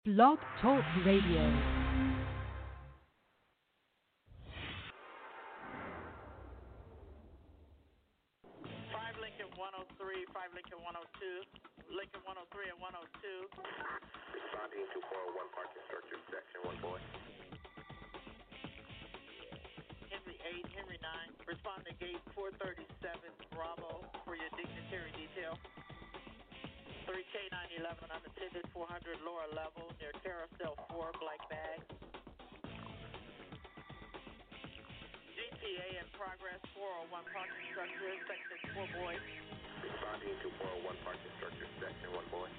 Blog Talk Radio. 103, 5 Lincoln 102, Lincoln 103 and 102. Responding to 401 parking structure, section 1 boy. Henry 8, Henry 9, respond to gate 437 Bravo for your dignitary detail. 3K 911 unattended 400 lower level near carousel 4 black bag. GTA in progress 401 parking structure, section 4 boy. Responding to 401 parking structure, section 1 boy.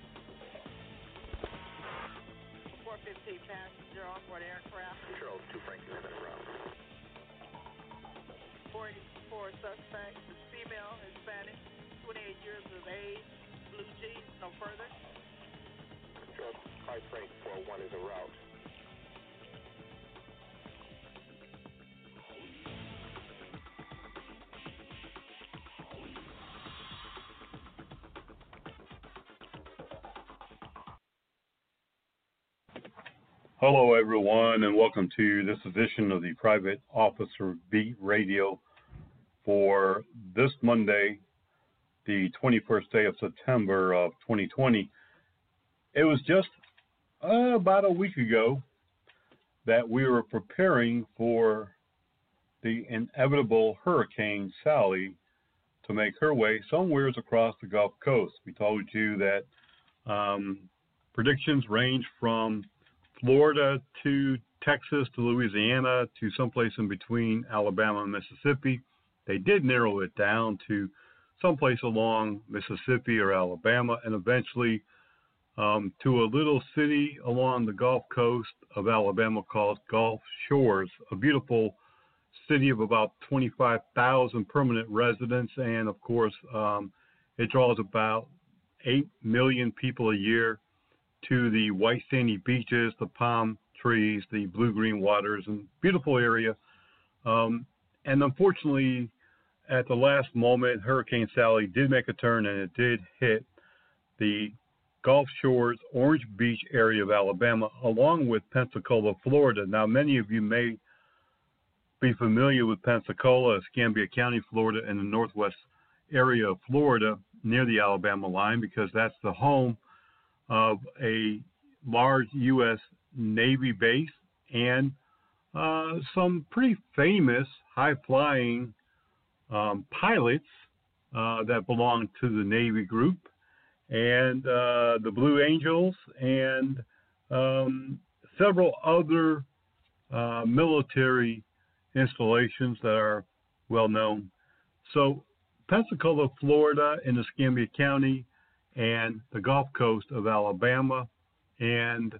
415 passenger onboard aircraft. Control 2 Franklin en route. 484 suspect, is female, Hispanic, 28 years of age, blue jeans, no further. Control 5 Frank 401 is en route. Hello, everyone, and welcome to this edition of the Private Officer Beat Radio for this Monday, the 21st day of September of 2020. It was just about a week ago that we were preparing for the inevitable Hurricane Sally to make her way somewhere across the Gulf Coast. We told you that predictions range from Florida to Texas to Louisiana to someplace in between Alabama and Mississippi. They did narrow it down to someplace along Mississippi or Alabama, and eventually to a little city along the Gulf Coast of Alabama called Gulf Shores, a beautiful city of about 25,000 permanent residents, and of course it draws about 8 million people a year to the white sandy beaches, the palm trees, the blue-green waters, and beautiful area. And unfortunately, at the last moment, Hurricane Sally did make a turn, and it did hit the Gulf Shores, Orange Beach area of Alabama, along with Pensacola, Florida. Now, many of you may be familiar with Pensacola, Escambia County, Florida, and the northwest area of Florida near the Alabama line, because that's the home of a large U.S. Navy base and some pretty famous high-flying pilots that belong to the Navy group, and the Blue Angels, and several other military installations that are well known. So Pensacola, Florida, in Escambia County, and the Gulf Coast of Alabama, and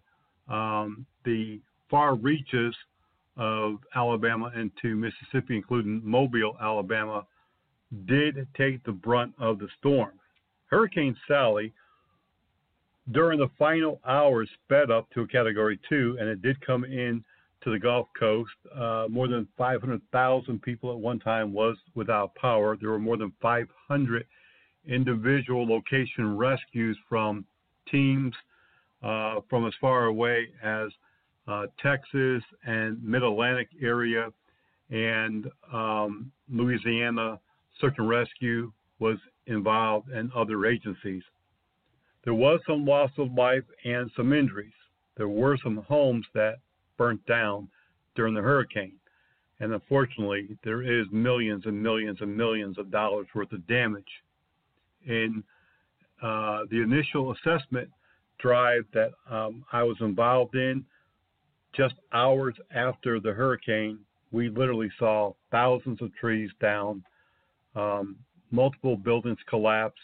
the far reaches of Alabama into Mississippi, including Mobile, Alabama, did take the brunt of the storm. Hurricane Sally, during the final hours, sped up to a Category 2, and it did come in to the Gulf Coast. More than 500,000 people at one time was without power. There were more than 500 individual location rescues from teams from as far away as Texas and Mid-Atlantic area, and Louisiana Search and Rescue was involved, and other agencies. There was some loss of life and some injuries. There were some homes that burnt down during the hurricane, and unfortunately there is millions and millions and millions of dollars worth of damage. In the initial assessment drive that I was involved in, just hours after the hurricane, we literally saw thousands of trees down, multiple buildings collapse.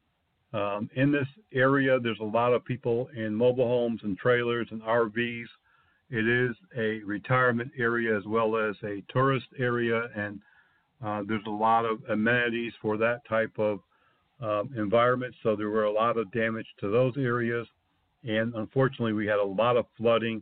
In this area, there's a lot of people in mobile homes and trailers and RVs. It is a retirement area as well as a tourist area, and there's a lot of amenities for that type of environment, so there were a lot of damage to those areas, and unfortunately we had a lot of flooding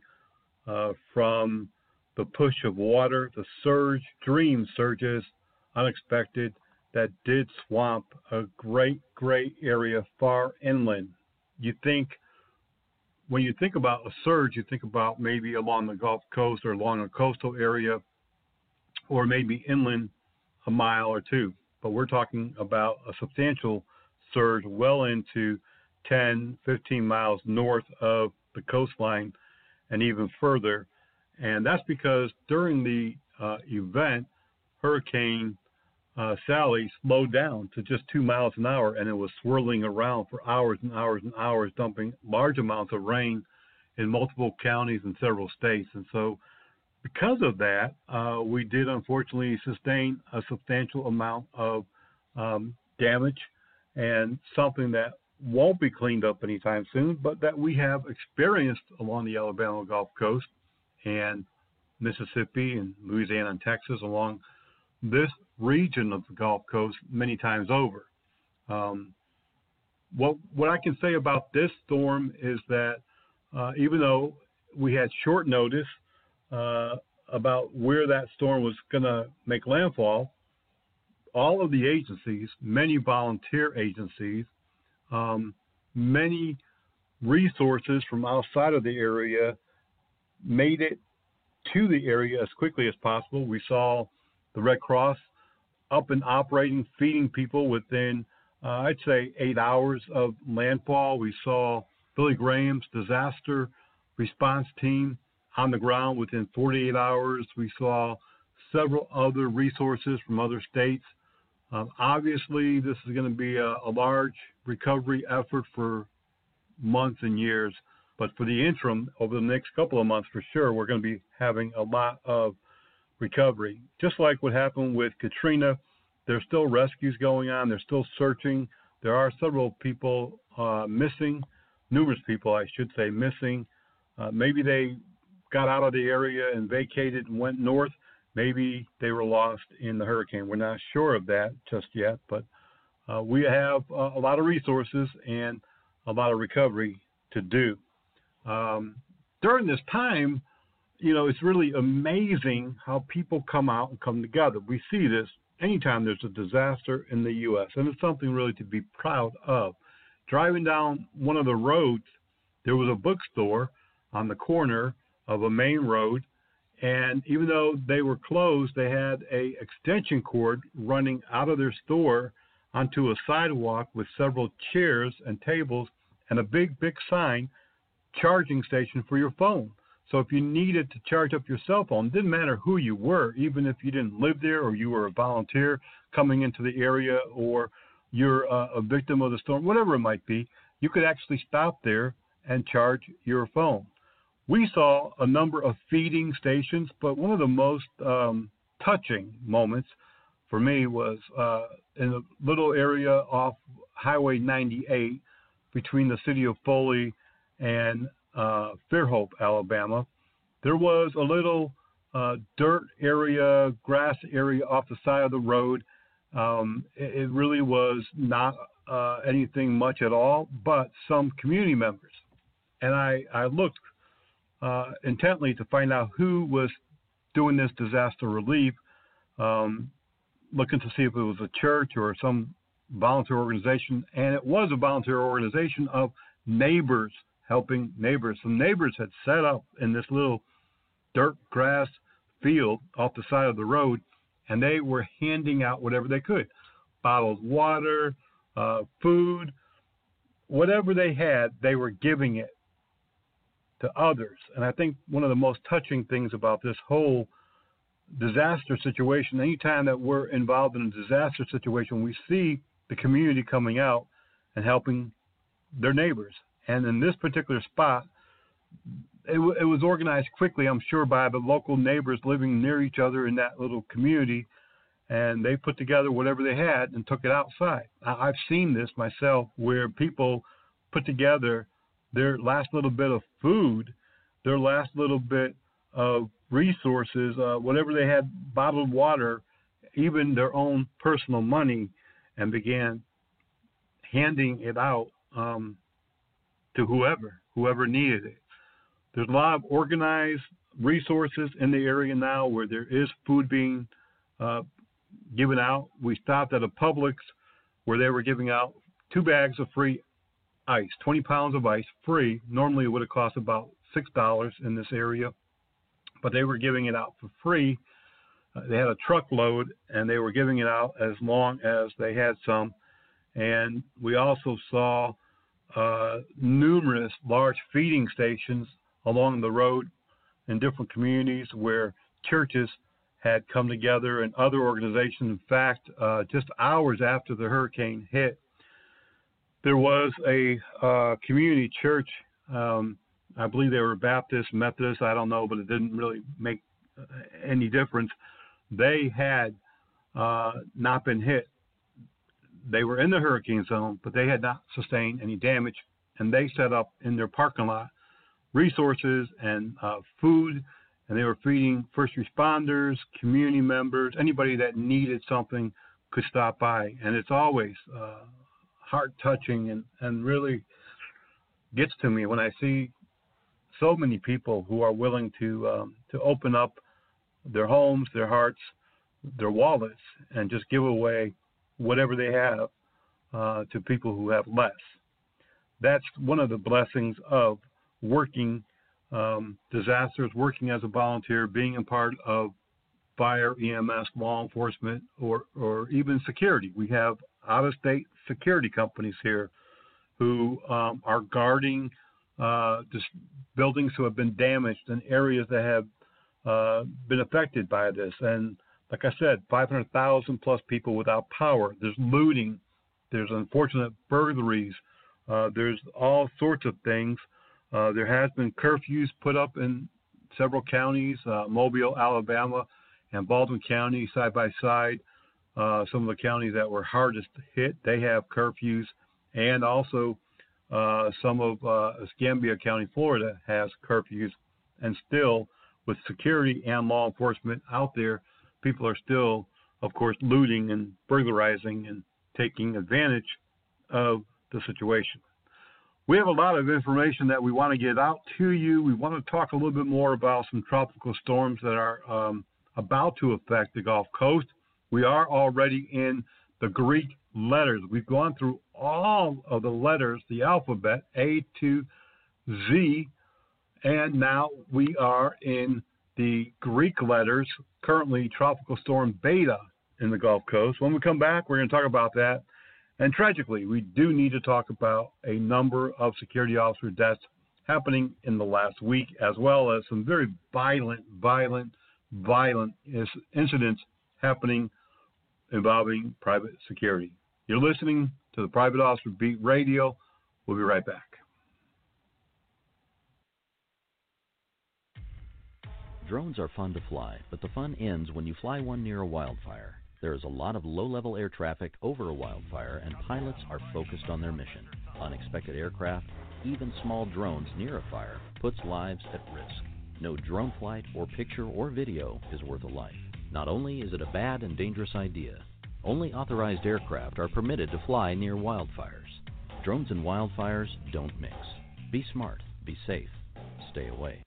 from the push of water, the surge, extreme surges, unexpected, that did swamp a great area far inland. You think when you think about a surge, you think about maybe along the Gulf Coast or along a coastal area, or maybe inland a mile or two. But we're talking about a substantial surge well into 10, 15 miles north of the coastline and even further. And that's because during the event, Hurricane Sally slowed down to just 2 miles an hour, and it was swirling around for hours and hours and hours, dumping large amounts of rain in multiple counties and several states. And so because of that, we did unfortunately sustain a substantial amount of damage, and something that won't be cleaned up anytime soon, but that we have experienced along the Alabama Gulf Coast and Mississippi and Louisiana and Texas, along this region of the Gulf Coast many times over. What I can say about this storm is that even though we had short notice about where that storm was going to make landfall, all of the agencies, many volunteer agencies, many resources from outside of the area made it to the area as quickly as possible. We saw the Red Cross up and operating, feeding people within, I'd say, 8 hours of landfall. We saw Billy Graham's disaster response team on the ground within 48 hours. We saw several other resources from other states. Obviously, this is going to be a large recovery effort for months and years, but for the interim, over the next couple of months for sure, we're going to be having a lot of recovery. Just like what happened with Katrina, there's still rescues going on. They're still searching. There are several people missing, numerous people, I should say, missing. Maybe they got out of the area and vacated and went north. Maybe they were lost in the hurricane. We're not sure of that just yet, but we have a lot of resources and a lot of recovery to do. During this time, you know, it's really amazing how people come out and come together. We see this anytime there's a disaster in the U.S., and it's something really to be proud of. Driving down one of the roads, there was a bookstore on the corner of a main road, and even though they were closed, they had a extension cord running out of their store onto a sidewalk with several chairs and tables and a big sign, charging station for your phone. So if you needed to charge up your cell phone, it didn't matter who you were, even if you didn't live there or you were a volunteer coming into the area or you're a victim of the storm, whatever it might be, you could actually stop there and charge your phone. We saw a number of feeding stations, but one of the most touching moments for me was in a little area off Highway 98 between the city of Foley and Fairhope, Alabama. There was a little dirt area, grass area off the side of the road. It really was not anything much at all, but some community members. And I looked intently to find out who was doing this disaster relief, looking to see if it was a church or some volunteer organization. And it was a volunteer organization of neighbors helping neighbors. Some neighbors had set up in this little dirt grass field off the side of the road, and they were handing out whatever they could, bottled water, food, whatever they had, they were giving it to others. And I think one of the most touching things about this whole disaster situation, anytime that we're involved in a disaster situation, we see the community coming out and helping their neighbors. And in this particular spot, it was organized quickly, I'm sure, by the local neighbors living near each other in that little community. And they put together whatever they had and took it outside. I've seen this myself where people put together their last little bit of food, their last little bit of resources, whatever they had, bottled water, even their own personal money, and began handing it out to whoever needed it. There's a lot of organized resources in the area now where there is food being given out. We stopped at a Publix where they were giving out 2 bags of free ice, 20 pounds of ice, free. Normally it would have cost about $6 in this area, but they were giving it out for free. They had a truckload, and they were giving it out as long as they had some. And we also saw numerous large feeding stations along the road in different communities where churches had come together and other organizations. In fact, just hours after the hurricane hit, there was a community church. I believe they were Baptist, Methodist, I don't know, but it didn't really make any difference. They had not been hit. They were in the hurricane zone, but they had not sustained any damage, and they set up in their parking lot resources and food, and they were feeding first responders, community members, anybody that needed something could stop by. And it's always heart-touching and really gets to me when I see so many people who are willing to open up their homes, their hearts, their wallets, and just give away whatever they have to people who have less. That's one of the blessings of working disasters, working as a volunteer, being a part of fire, EMS, law enforcement, or even security. We have out-of-state security companies here who are guarding buildings who have been damaged in areas that have been affected by this. And like I said, 500,000 plus people without power. There's looting. There's unfortunate burglaries. There's all sorts of things. There has been curfews put up in several counties, Mobile, Alabama, and Baldwin County, side by side. Some of the counties that were hardest hit, they have curfews. And also some of Escambia County, Florida, has curfews. And still, with security and law enforcement out there, people are still, of course, looting and burglarizing and taking advantage of the situation. We have a lot of information that we want to get out to you. We want to talk a little bit more about some tropical storms that are about to affect the Gulf Coast. We are already in the Greek letters. We've gone through all of the letters, the alphabet, A to Z, and now we are in the Greek letters, currently Tropical Storm Beta in the Gulf Coast. When we come back, we're going to talk about that. And tragically, we do need to talk about a number of security officer deaths happening in the last week, as well as some very violent incidents happening involving private security. You're listening to the Private Officer Beat Radio. We'll be right back. Drones are fun to fly, but the fun ends when you fly one near a wildfire. There is a lot of low-level air traffic over a wildfire, and pilots are focused on their mission. Unexpected aircraft, even small drones near a fire, puts lives at risk. No drone flight or picture or video is worth a life. Not only is it a bad and dangerous idea, only authorized aircraft are permitted to fly near wildfires. Drones and wildfires don't mix. Be smart, be safe, stay away.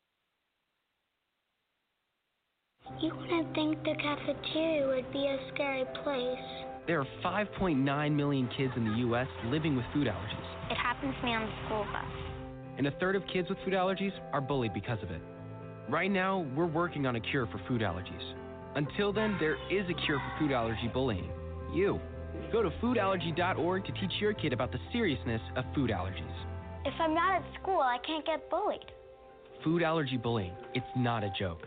You wouldn't think the cafeteria would be a scary place. There are 5.9 million kids in the U.S. living with food allergies. It happened to me on the school bus. And a third of kids with food allergies are bullied because of it. Right now, we're working on a cure for food allergies. Until then, there is a cure for food allergy bullying. You. Go to foodallergy.org to teach your kid about the seriousness of food allergies. If I'm not at school, I can't get bullied. Food allergy bullying. It's not a joke.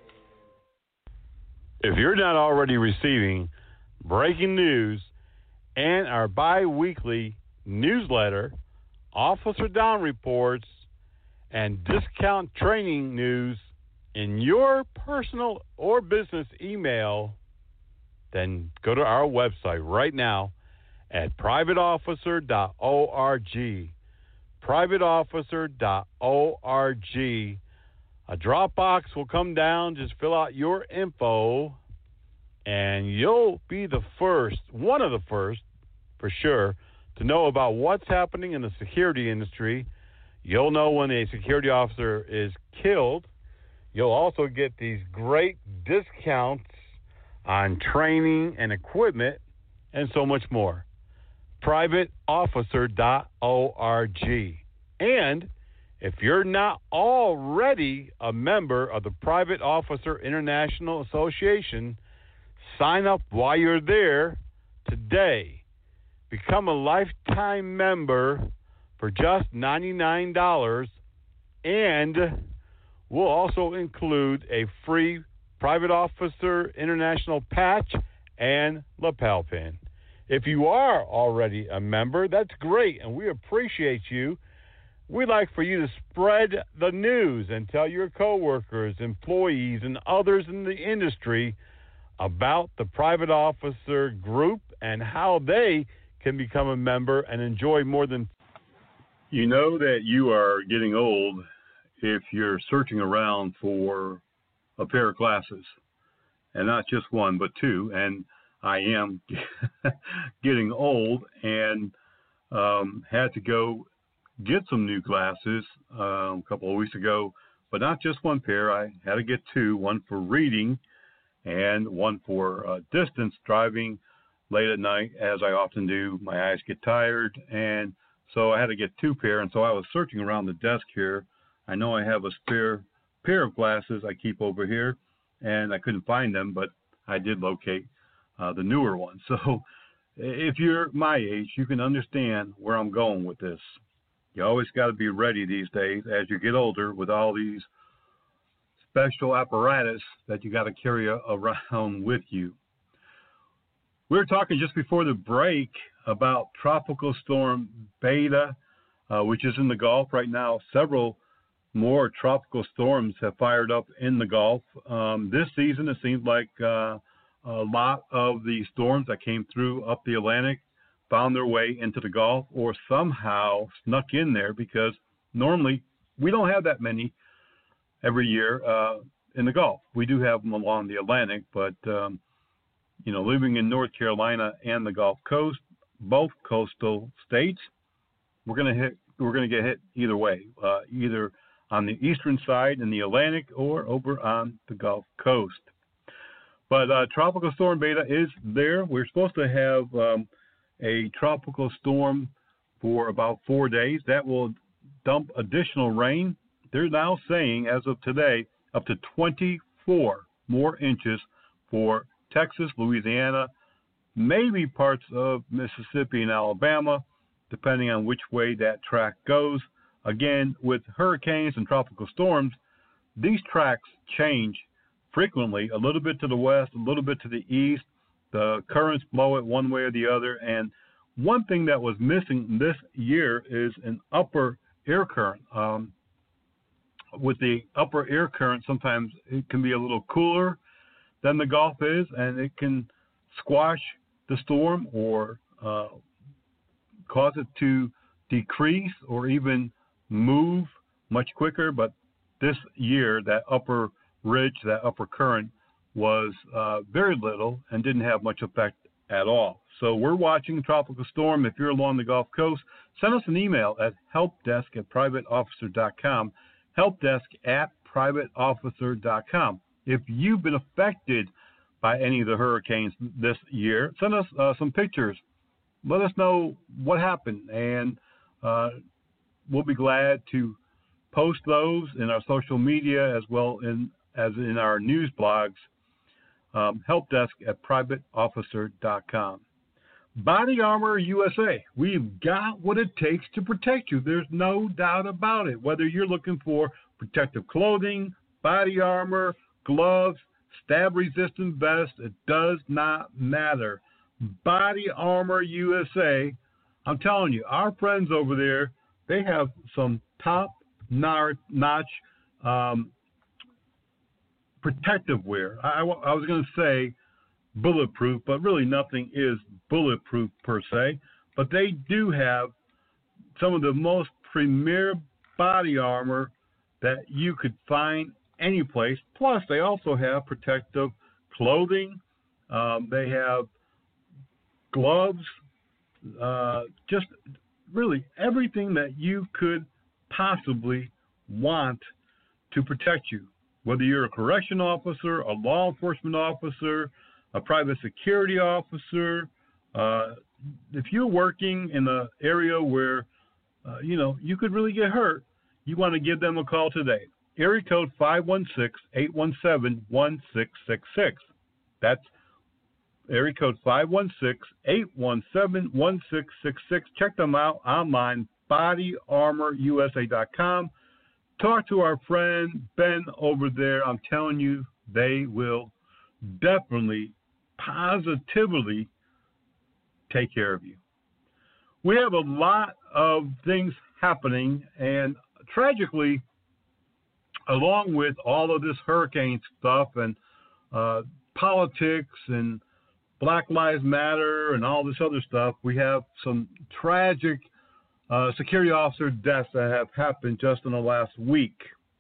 If you're not already receiving breaking news and our bi-weekly newsletter, Officer Down reports, and discount training news in your personal or business email, then go to our website right now at privateofficer.org. Privateofficer.org. A Dropbox will come down. Just fill out your info, and you'll be the first, one of the first, for sure, to know about what's happening in the security industry. You'll know when a security officer is killed. You'll also get these great discounts on training and equipment and so much more. privateofficer.org. And if you're not already a member of the Private Officer International Association, sign up while you're there today. Become a lifetime member for just $99, and we'll also include a free Private Officer International patch and lapel pin. If you are already a member, that's great, and we appreciate you. We'd like for you to spread the news and tell your coworkers, employees, and others in the industry about the Private Officer Group and how they can become a member and enjoy more than. You know that you are getting old if you're searching around for a pair of glasses, and not just one, but two. And I am getting old and had to go get some new glasses a couple of weeks ago, but not just one pair. I had to get two, one for reading and one for distance driving late at night, as I often do. My eyes get tired, and so I had to get two pair, and so I was searching around the desk here. I know I have a spare pair of glasses I keep over here, and I couldn't find them, but I did locate the newer ones. So if you're my age, you can understand where I'm going with this. You always got to be ready these days as you get older with all these special apparatus that you got to carry around with you. We were talking just before the break about Tropical Storm Beta, which is in the Gulf right now. Several more tropical storms have fired up in the Gulf. This season, it seems like a lot of the storms that came through up the Atlantic found their way into the Gulf or somehow snuck in there, because normally we don't have that many every year in the Gulf. We do have them along the Atlantic, but living in North Carolina and the Gulf Coast, both coastal states, we're going to get hit either way, either on the eastern side in the Atlantic or over on the Gulf Coast. But Tropical Storm Beta is there. We're supposed to have a tropical storm for about 4 days. That will dump additional rain. They're now saying, as of today, up to 24 more inches for Texas, Louisiana, maybe parts of Mississippi and Alabama, depending on which way that track goes. Again, with hurricanes and tropical storms, these tracks change frequently, a little bit to the west, a little bit to the east. The currents blow it one way or the other. And one thing that was missing this year is an upper air current. With the upper air current, sometimes it can be a little cooler than the Gulf is, and it can squash the storm or cause it to decrease or even move much quicker. But this year, that upper ridge, that upper current was very little and didn't have much effect at all. So we're watching Tropical Storm. If you're along the Gulf Coast, send us an email at helpdesk@privateofficer.com, helpdesk@privateofficer.com. If you've been affected by any of the hurricanes this year, send us some pictures. Let us know what happened, and we'll be glad to post those in our social media as well as in our news blogs. Helpdesk@privateofficer.com. Body Armor USA. We've got what it takes to protect you. There's no doubt about it. Whether you're looking for protective clothing, body armor, gloves, stab-resistant vest, it does not matter. Body Armor USA. I'm telling you, our friends over there, they have some top-notch protective wear. I was going to say bulletproof, but really nothing is bulletproof per se. But they do have some of the most premier body armor that you could find any place. Plus, they also have protective clothing. They have gloves, just really everything that you could possibly want to protect you. Whether you're a correction officer, a law enforcement officer, a private security officer, if you're working in an area where, you could really get hurt, you want to give them a call today. Area code 516-817-1666. That's area code 516-817-1666. Check them out online, bodyarmorusa.com. Talk to our friend Ben over there. I'm telling you, they will definitely, positively take care of you. We have a lot of things happening, and tragically, along with all of this hurricane stuff and politics and Black Lives Matter and all this other stuff, we have some tragic security officer deaths that have happened just in the last week.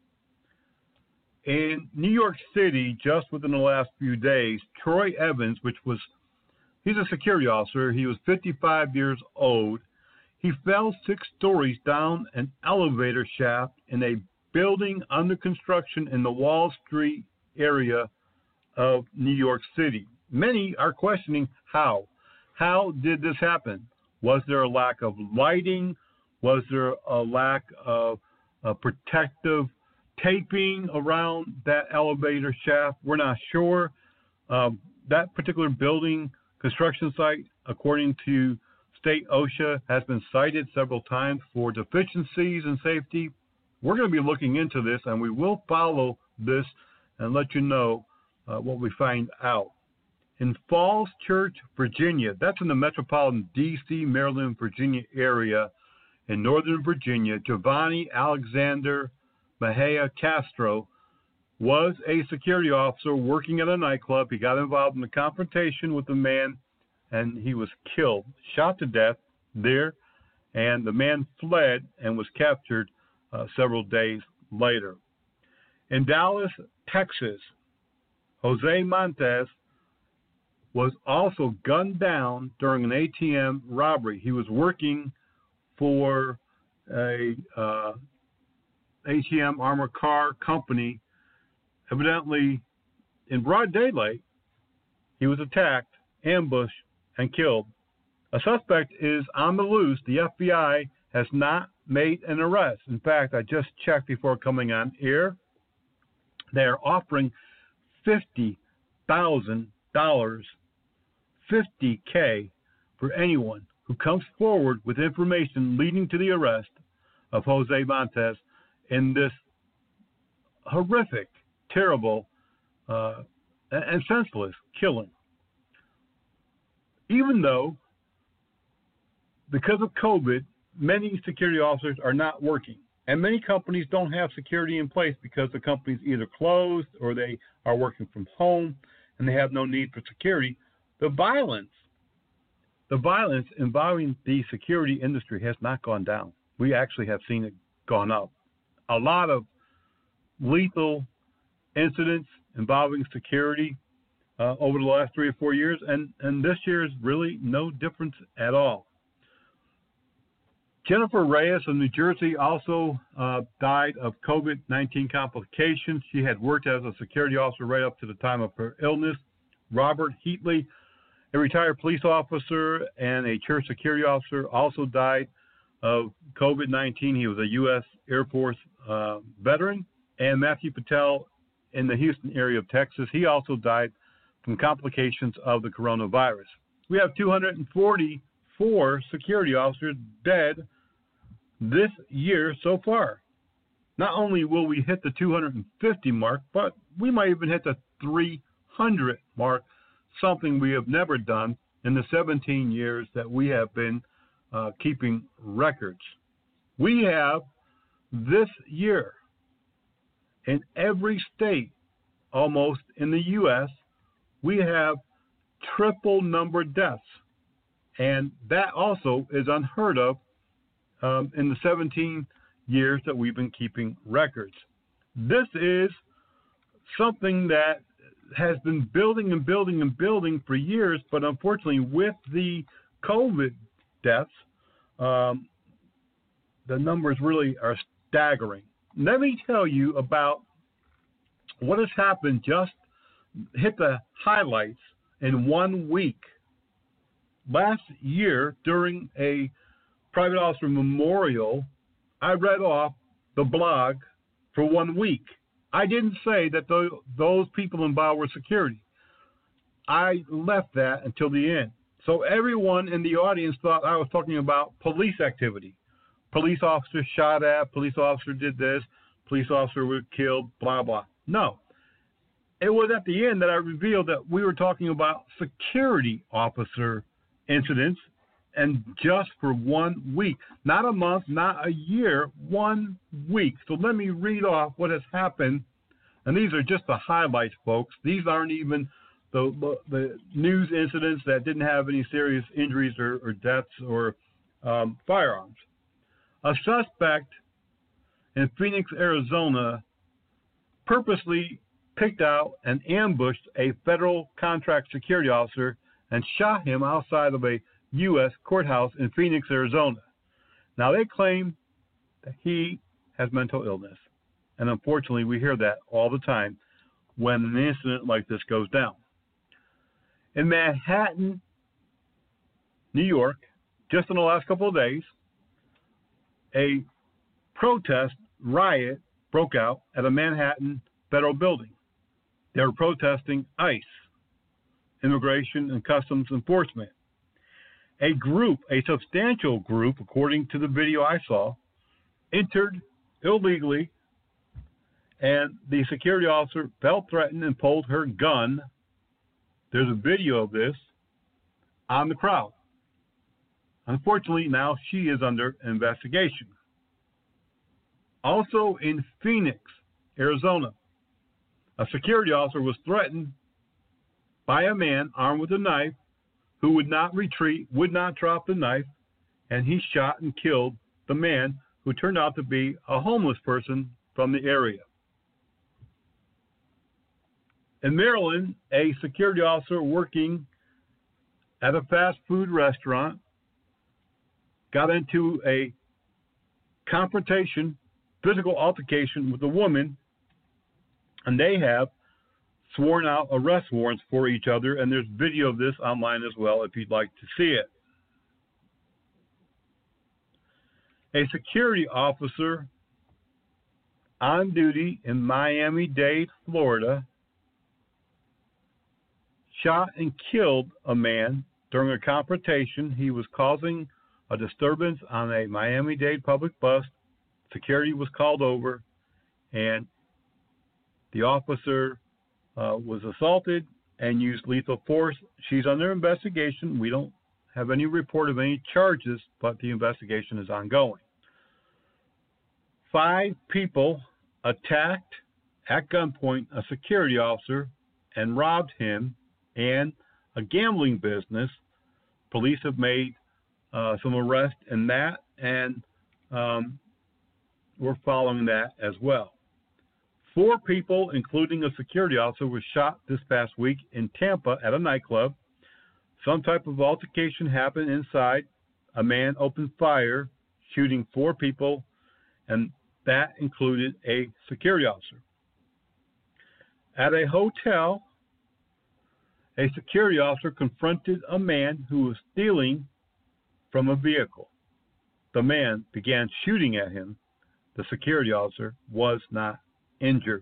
In New York City, just within the last few days, Troy Evans, he's a security officer. He was 55 years old. He fell 6 stories down an elevator shaft in a building under construction in the Wall Street area of New York City. Many are questioning how. How did this happen? Was there a lack of lighting? Was there a lack of protective taping around that elevator shaft? We're not sure. That particular building construction site, according to State OSHA, has been cited several times for deficiencies in safety. We're going to be looking into this, and we will follow this and let you know what we find out. In Falls Church, Virginia, that's in the metropolitan D.C., Maryland, Virginia area in Northern Virginia, Giovanni Alexander Mejia Castro was a security officer working at a nightclub. He got involved in a confrontation with a man, and he was killed, shot to death there, and the man fled and was captured several days later. In Dallas, Texas, Jose Montes was also gunned down during an ATM robbery. He was working for a ATM armored car company. Evidently, in broad daylight, he was attacked, ambushed, and killed. A suspect is on the loose. The FBI has not made an arrest. In fact, I just checked before coming on air. They are offering $50,000, $50K, for anyone who comes forward with information leading to the arrest of Jose Montes in this horrific, terrible, and senseless killing. Even though, because of COVID, many security officers are not working, and many companies don't have security in place because the company's either closed or they are working from home and they have no need for security. The violence involving the security industry has not gone down. We actually have seen it gone up. A lot of lethal incidents involving security over the last 3 or 4 years, and this year is really no difference at all. Jennifer Reyes of New Jersey also died of COVID-19 complications. She had worked as a security officer right up to the time of her illness. Robert Heatley, a retired police officer and a church security officer, also died of COVID-19. He was a U.S. Air Force veteran. And Matthew Patel in the Houston area of Texas, he also died from complications of the coronavirus. We have 244 security officers dead this year so far. Not only will we hit the 250 mark, but we might even hit the 300 mark, something we have never done in the 17 years that we have been keeping records. We have this year in every state almost in the U.S., we have triple number deaths. And that also is unheard of in the 17 years that we've been keeping records. This is something that has been building and building and building for years, but unfortunately with the COVID deaths, the numbers really are staggering. Let me tell you about what has happened, just hit the highlights in 1 week. last year during a private officer memorial, I read off the blog for 1 week. I didn't say that those people involved were security. I left that until the end. So everyone in the audience thought I was talking about police activity. Police officer shot at, police officer did this, police officer was killed, blah, blah. No. It was at the end that I revealed that we were talking about security officer incidents, and just for 1 week. Not a month, not a year, 1 week. So let me read off what has happened. And these are just the highlights, folks. These aren't even the news incidents that didn't have any serious injuries or deaths or firearms. A suspect in Phoenix, Arizona, purposely picked out and ambushed a federal contract security officer and shot him outside of a U.S. courthouse in Phoenix, Arizona. Now, they claim that he has mental illness. And unfortunately, we hear that all the time when an incident like this goes down. In Manhattan, New York, just in the last couple of days, a protest riot broke out at a Manhattan federal building. They were protesting ICE, Immigration and Customs Enforcement. A substantial group, according to the video I saw, entered illegally, and the security officer felt threatened and pulled her gun. There's a video of this on the crowd. Unfortunately, now she is under investigation. Also in Phoenix, Arizona, a security officer was threatened by a man armed with a knife who would not retreat, would not drop the knife, and he shot and killed the man who turned out to be a homeless person from the area. In Maryland, a security officer working at a fast food restaurant got into a confrontation, physical altercation with a woman, and they have sworn out arrest warrants for each other, and there's video of this online as well if you'd like to see it. A security officer on duty in Miami-Dade, Florida, shot and killed a man during a confrontation. He was causing a disturbance on a Miami-Dade public bus. Security was called over, and the officer was assaulted and used lethal force. She's under investigation. We don't have any report of any charges, but the investigation is ongoing. 5 people attacked at gunpoint a security officer and robbed him and a gambling business. Police have made some arrests in that, and we're following that as well. 4 people, including a security officer, were shot this past week in Tampa at a nightclub. Some type of altercation happened inside. A man opened fire, shooting 4 people, and that included a security officer. At a hotel, a security officer confronted a man who was stealing from a vehicle. The man began shooting at him. The security officer was not injured.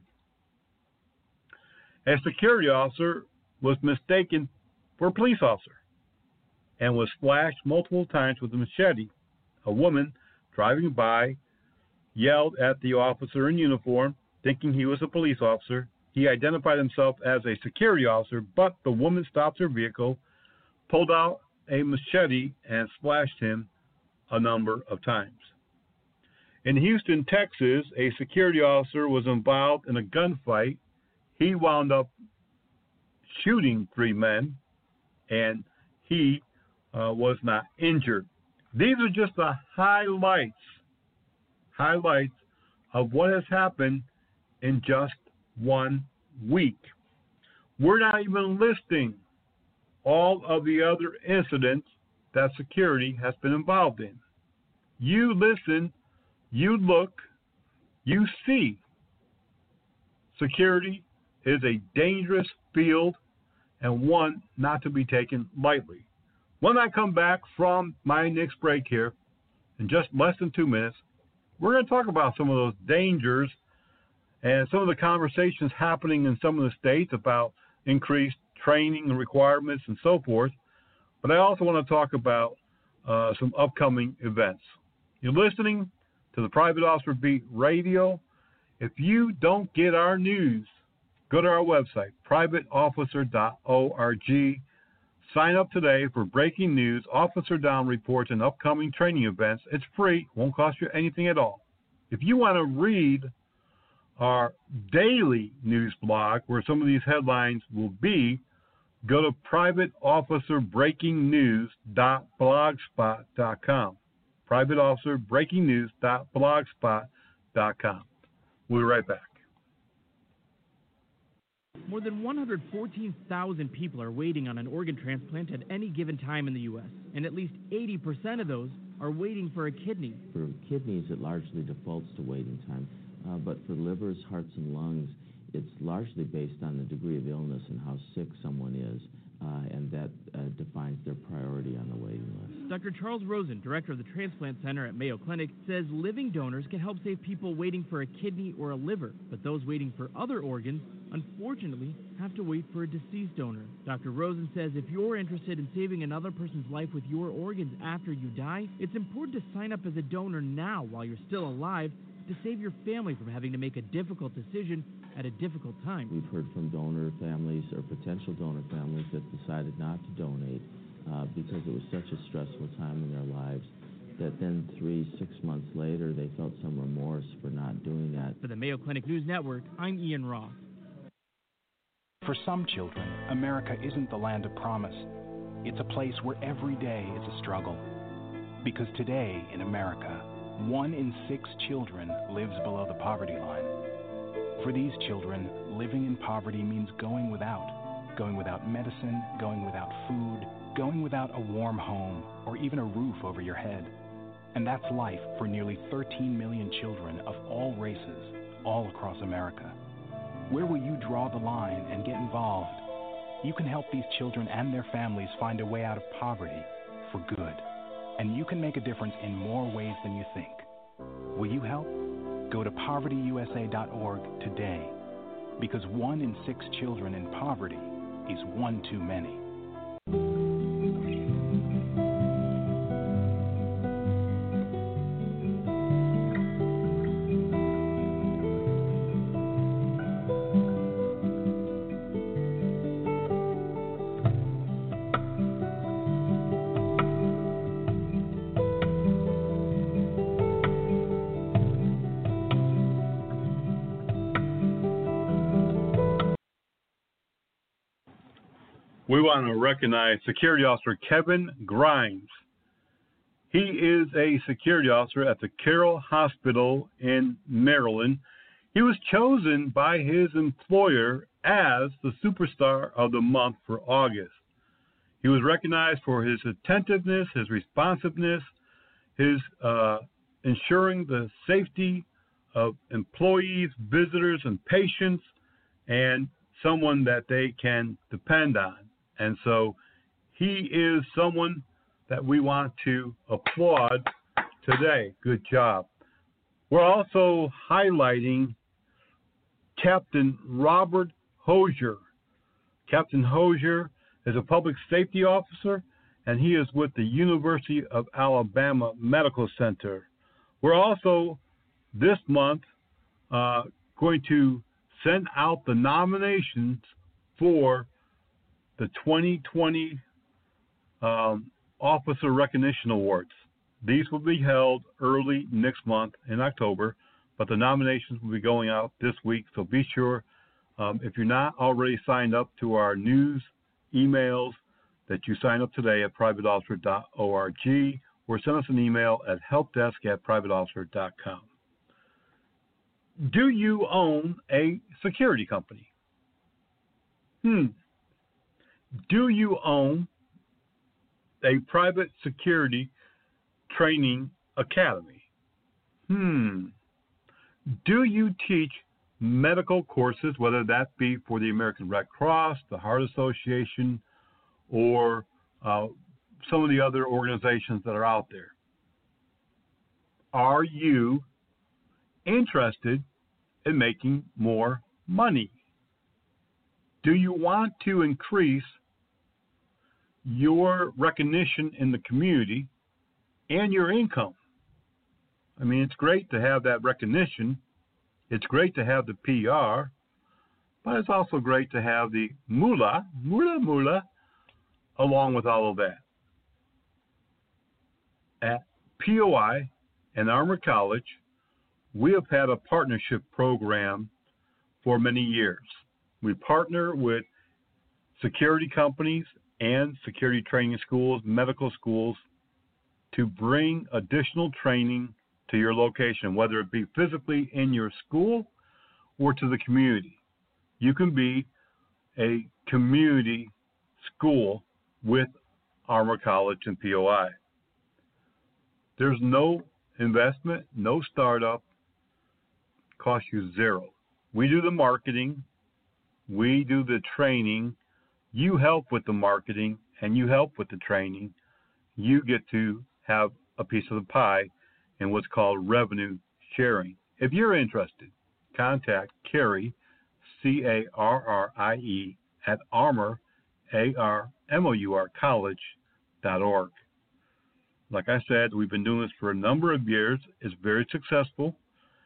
A security officer was mistaken for a police officer and was splashed multiple times with a machete. A woman driving by yelled at the officer in uniform, thinking he was a police officer. He identified himself as a security officer, but the woman stopped her vehicle, pulled out a machete, and splashed him a number of times. In Houston, Texas, a security officer was involved in a gunfight. He wound up shooting 3 men, and he was not injured. These are just the highlights of what has happened in just 1 week. We're not even listing all of the other incidents that security has been involved in. You listen, you look, you see. Security is a dangerous field and one not to be taken lightly. When I come back from my next break here, in just less than 2 minutes, we're going to talk about some of those dangers and some of the conversations happening in some of the states about increased training and requirements and so forth. But I also want to talk about some upcoming events. You're listening to the Private Officer Beat Radio. If you don't get our news, go to our website, privateofficer.org. Sign up today for breaking news, officer down reports, and upcoming training events. It's free, won't cost you anything at all. If you want to read our daily news blog, where some of these headlines will be, go to privateofficerbreakingnews.blogspot.com. privateofficerbreakingnews.blogspot.com. We'll be right back. More than 114,000 people are waiting on an organ transplant at any given time in the U.S., and at least 80% of those are waiting for a kidney. For kidneys, it largely defaults to waiting time, but for livers, hearts, and lungs, it's largely based on the degree of illness and how sick someone is, and that defines their priority on the waiting list. Dr. Charles Rosen, director of the Transplant Center at Mayo Clinic, says living donors can help save people waiting for a kidney or a liver, but those waiting for other organs, unfortunately, have to wait for a deceased donor. Dr. Rosen says if you're interested in saving another person's life with your organs after you die, it's important to sign up as a donor now while you're still alive to save your family from having to make a difficult decision at a difficult time. We've heard from donor families or potential donor families that decided not to donate because it was such a stressful time in their lives that then 3-6 months later they felt some remorse for not doing that. For the Mayo Clinic News Network, I'm Ian Roth. For some children, America isn't the land of promise. It's a place where every day is a struggle. Because today in America, 1 in 6 children lives below the poverty line. For these children, living in poverty means going without medicine, going without food, going without a warm home, or even a roof over your head. And that's life for nearly 13 million children of all races, all across America. Where will you draw the line and get involved? You can help these children and their families find a way out of poverty for good. And you can make a difference in more ways than you think. Will you help? Go to povertyusa.org today, because 1 in 6 children in poverty is one too many. We want to recognize Security Officer Kevin Grimes. He is a security officer at the Carroll Hospital in Maryland. He was chosen by his employer as the Superstar of the Month for August. He was recognized for his attentiveness, his responsiveness, his ensuring the safety of employees, visitors, and patients, and someone that they can depend on. And so he is someone that we want to applaud today. Good job. We're also highlighting Captain Robert Hosier. Captain Hosier is a public safety officer, and he is with the University of Alabama Medical Center. We're also, this month, going to send out the nominations for the 2020 Officer Recognition Awards. These will be held early next month in October, but the nominations will be going out this week, so be sure, if you're not already signed up to our news emails, that you sign up today at privateofficer.org or send us an email at helpdesk@privateofficer.com. Do you own a security company? Do you own a private security training academy? Do you teach medical courses, whether that be for the American Red Cross, the Heart Association, or some of the other organizations that are out there. Are you interested in making more money? Do you want to increase your recognition in the community and your income? I mean, it's great to have that recognition. It's great to have the PR, but it's also great to have the moolah, along with all of that. At POI and Armour College, we have had a partnership program for many years. We partner with security companies and security training schools, medical schools, to bring additional training to your location, whether it be physically in your school or to the community. You can be a community school with Armour College and POI. There's no investment, no startup, costs you zero. We do the marketing, we do the training, you help with the marketing, and you help with the training. You get to have a piece of the pie in what's called revenue sharing. If you're interested, contact Carrie, Carrie, at Armour, ARMOUR, college.org. Like I said, we've been doing this for a number of years. It's very successful.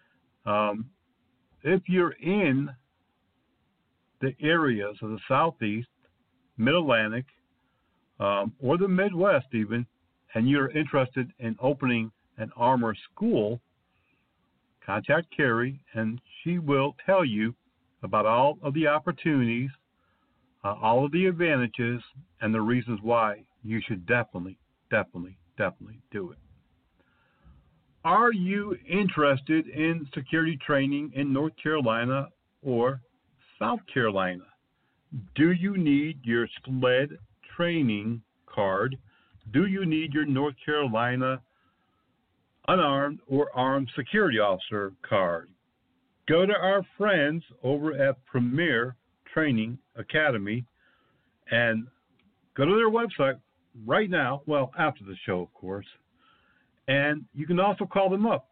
If you're in the areas of the Southeast, Mid-Atlantic, or the Midwest even, and you're interested in opening an Armour school, contact Carrie, and she will tell you about all of the opportunities, all of the advantages, and the reasons why you should definitely do it. Are you interested in security training in North Carolina or South Carolina? Do you need your SLED training card? Do you need your North Carolina unarmed or armed security officer card? Go to our friends over at Premier Training Academy and go to their website right now, well, after the show, of course. And you can also call them up,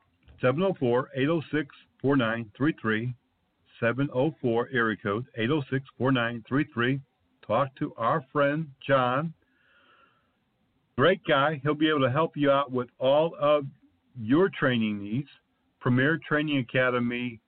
704-806-4933, 704 area code 806-4933. Talk to our friend John. Great guy. He'll be able to help you out with all of your training needs. Premier Training Academy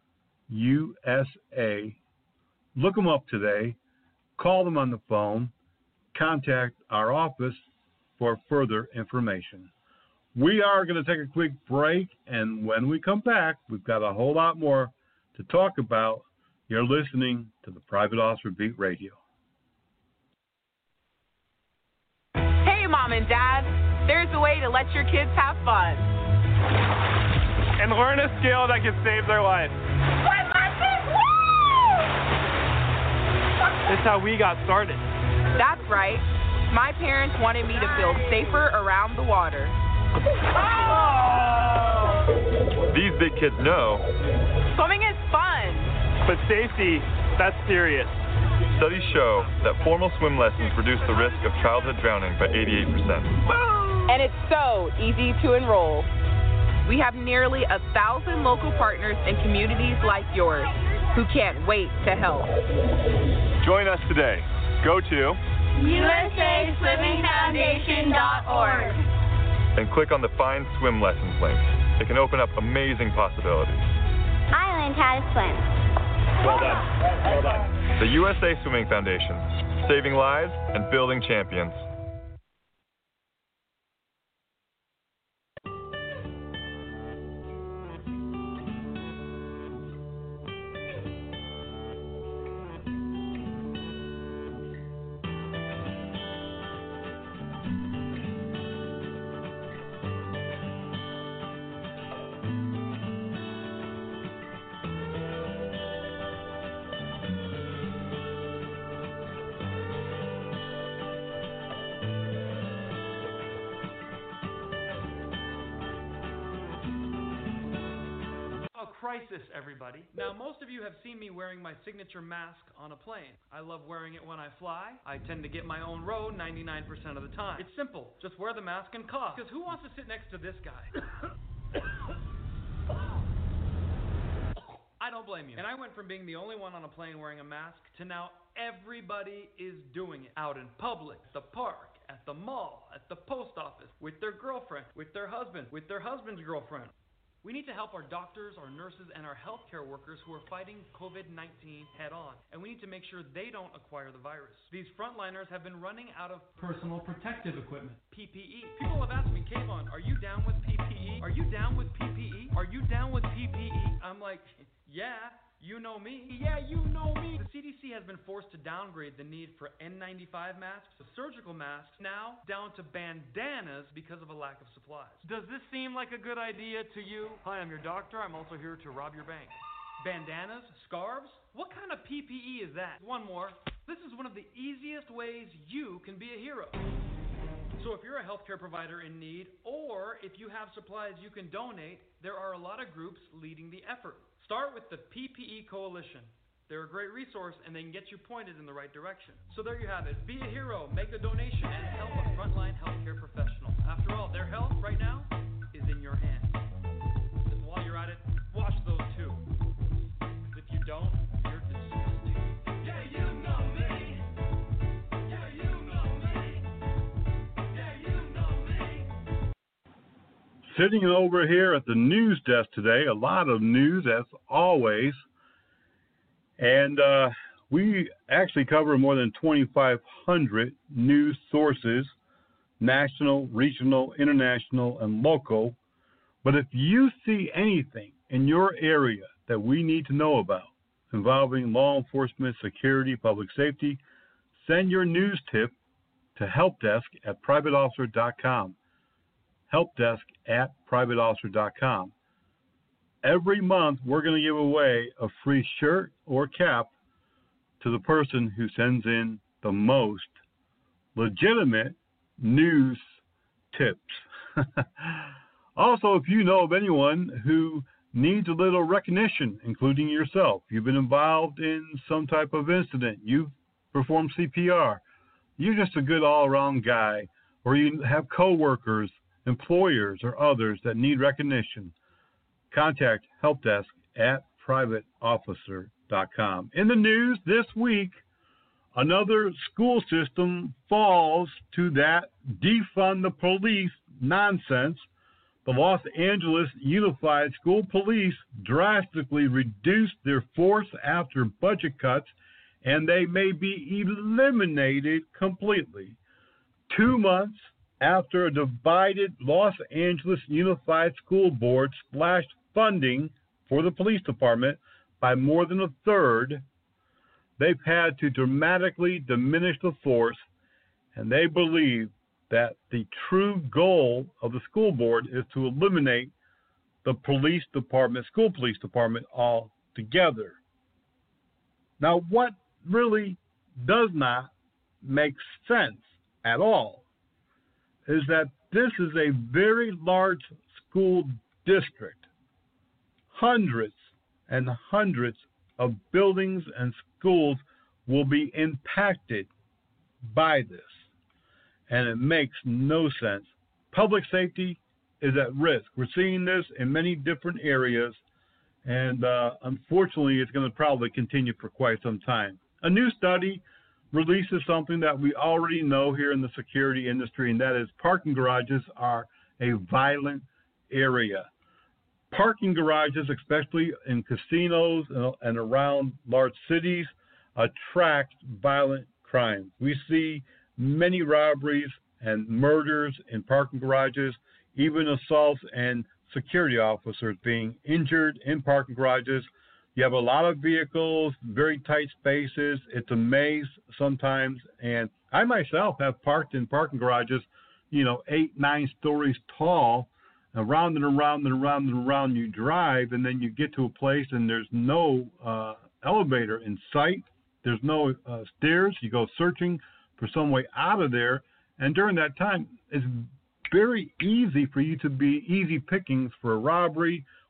USA. Look them up today. Call them on the phone. Contact our office for further information. We are going to take a quick break, and when we come back, we've got a whole lot more to talk about. You're listening to the Private Officer Beat Radio. Hey, Mom and Dad, there's a way to let your kids have fun. And learn a skill that can save their life. Swim lessons! Woo! That's how we got started. That's right. My parents wanted me to feel safer around the water. These big kids know. Swimming is fun. But safety, that's serious. Studies show that formal swim lessons reduce the risk of childhood drowning by 88%. And it's so easy to enroll. We have nearly 1,000 local partners and communities like yours who can't wait to help. Join us today. Go to USASwimmingFoundation.org and click on the Find Swim Lessons link. It can open up amazing possibilities. I learned how to swim. Well done. Well done. The USA Swimming Foundation, saving lives and building champions. crisis, everybody. Now, most of you have seen me wearing my signature mask on a plane. I love wearing it when I fly. I tend to get my own row 99% of the time. It's simple. Just wear the mask and cough. Because who wants to sit next to this guy? I don't blame you. And I went from being the only one on a plane wearing a mask to now everybody is doing it. Out in public, the park, at the mall, at the post office, with their girlfriend, with their husband, with their husband's girlfriend. We need to help our doctors, our nurses, and our healthcare workers who are fighting COVID-19 head on. And we need to make sure they don't acquire the virus. These frontliners have been running out of personal protective equipment, PPE. People have asked me, Kayvon, are you down with PPE? Are you down with PPE? Are you down with PPE? I'm like, yeah. You know me. Yeah, you know me. The CDC has been forced to downgrade the need for N95 masks to surgical masks, now down to bandanas because of a lack of supplies. Does this seem like a good idea to you? Hi, I'm your doctor. I'm also here to rob your bank. Bandanas? Scarves? What kind of PPE is that? One more. This is one of the easiest ways you can be a hero. So if you're a healthcare provider in need, or if you have supplies you can donate, there are a lot of groups leading the effort. Start with the PPE Coalition. They're a great resource and they can get you pointed in the right direction. So there you have it. Be a hero, make a donation, and help a frontline healthcare professional. After all, their health right now is in your hands. And while you're at it, wash those too. If you don't, you're disgusting. Yeah, you know me. Yeah, you know me. Yeah, you know me. Sitting over here at the news desk today, a lot of news as always, and we actually cover more than 2,500 news sources, national, regional, international, and local. But if you see anything in your area that we need to know about involving law enforcement, security, public safety, send your news tip to helpdesk@privateofficer.com. helpdesk@privateofficer.com. Every month, we're going to give away a free shirt or cap to the person who sends in the most legitimate news tips. Also, if you know of anyone who needs a little recognition, including yourself, you've been involved in some type of incident, you've performed CPR, you're just a good all-around guy, or you have coworkers, employers, or others that need recognition, contact helpdesk@privateofficer.com. In the news this week, another school system falls to that defund the police nonsense. The Los Angeles Unified School Police drastically reduced their force after budget cuts, and they may be eliminated completely. 2 months after a divided Los Angeles Unified School Board slashed funding for the police department by more than a third, they've had to dramatically diminish the force, and they believe that the true goal of the school board is to eliminate the police department, school police department altogether. Now, what really does not make sense at all is that this is a very large school district. Hundreds and hundreds of buildings and schools will be impacted by this, and it makes no sense. Public safety is at risk. We're seeing this in many different areas, and unfortunately, it's going to probably continue for quite some time. A new study releases something that we already know here in the security industry, and that is parking garages are a violent area. Parking garages, especially in casinos and around large cities, attract violent crime. We see many robberies and murders in parking garages, even assaults and security officers being injured in parking garages. You have a lot of vehicles, very tight spaces. It's a maze sometimes. And I myself have parked in parking garages, 8, 9 stories tall. Around and around and around and around you drive, and then you get to a place and there's no elevator in sight. There's no stairs. You go searching for some way out of there. And during that time, it's very easy for you to be easy pickings for a robbery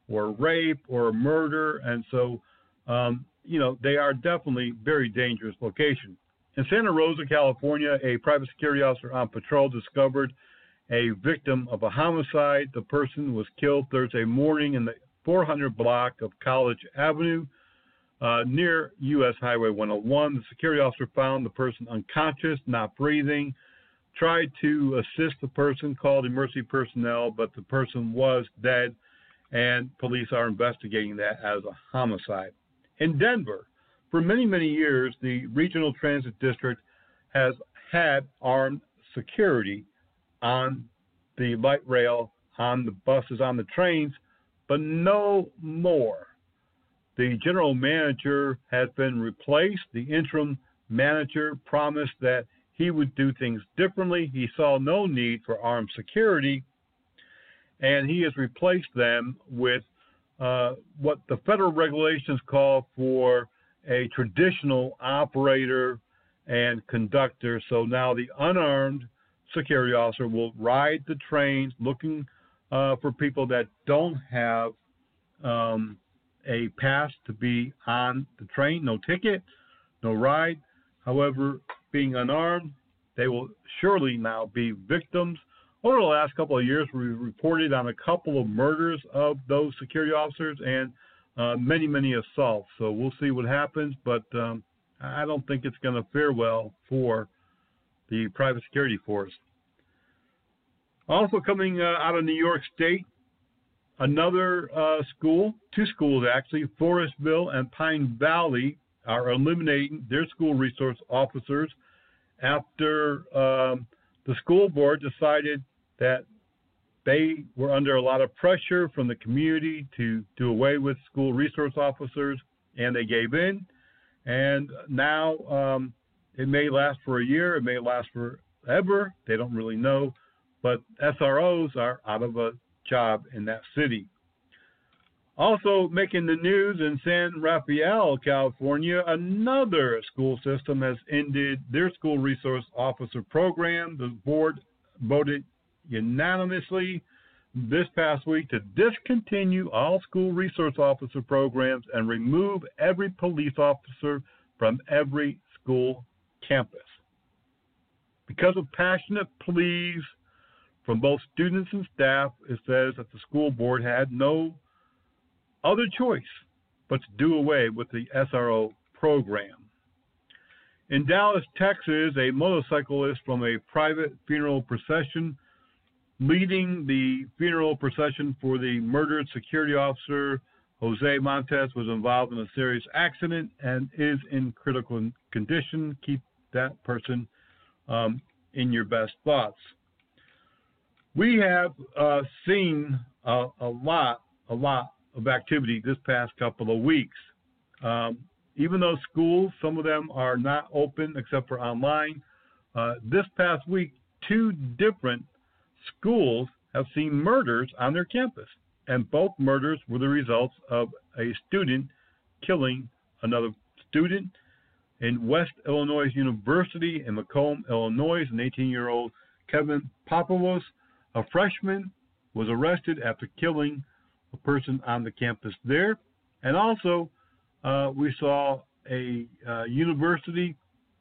or rape or murder. And so, they are definitely very dangerous location. In Santa Rosa, California, a private security officer on patrol discovered a victim of a homicide. The person was killed Thursday morning in the 400 block of College Avenue near U.S. Highway 101. The security officer found the person unconscious, not breathing, tried to assist the person, called emergency personnel, but the person was dead, and police are investigating that as a homicide. In Denver, for many, many years, the Regional Transit District has had armed security on the light rail, on the buses, on the trains, but no more. The general manager has been replaced. The interim manager promised that he would do things differently. He saw no need for armed security, and he has replaced them with what the federal regulations call for a traditional operator and conductor. So now the unarmed security officer will ride the trains looking for people that don't have a pass to be on the train, no ticket, no ride. However, being unarmed, they will surely now be victims. Over the last couple of years, we reported on a couple of murders of those security officers and many, many assaults. So we'll see what happens, but I don't think it's going to fare well for the private security force. Also coming out of New York State, another school, two schools actually, Forestville and Pine Valley, are eliminating their school resource officers after the school board decided that they were under a lot of pressure from the community to do away with school resource officers, and they gave in. And now it may last for a year, it may last forever, they don't really know, but SROs are out of a job in that city. Also making the news in San Rafael, California, another school system has ended their school resource officer program. The board voted unanimously this past week to discontinue all school resource officer programs and remove every police officer from every school campus. Because of passionate pleas from both students and staff, it says that the school board had no other choice but to do away with the SRO program. In Dallas, Texas, a motorcyclist from a private funeral procession leading the funeral procession for the murdered security officer Jose Montes was involved in a serious accident and is in critical condition. Keep that person in your best thoughts. We have seen a lot of activity this past couple of weeks. Even though schools, some of them are not open except for online, this past week, two different schools have seen murders on their campus, and both murders were the results of a student killing another student. In West Illinois University in Macomb, Illinois, an 18-year-old Kevin Popovos, a freshman, was arrested after killing a person on the campus there. And also, we saw a university